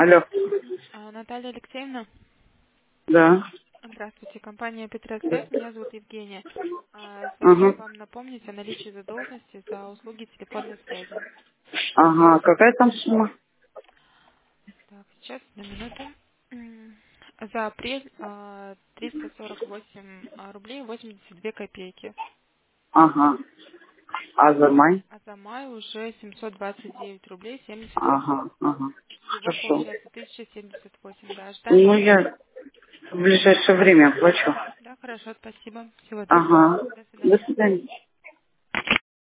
Алло. Наталья Алексеевна, Да. здравствуйте, компания Петросвет, меня зовут Евгения. Звоню Ага. вам напомнить о наличии задолженности за услуги телефонной связи. Ага. Какая там сумма? Так, сейчас, на минуту. За апрель 348 рублей 82 копейки. Ага. А за май? А за май уже 729 рублей 78. Ага. Ага. Всего Хорошо. получается 1078. Да, ожидаем Ну, оплату. я в ближайшее время оплачу. Да, хорошо, спасибо. Всего доброго. Ага. До До свидания. свидания.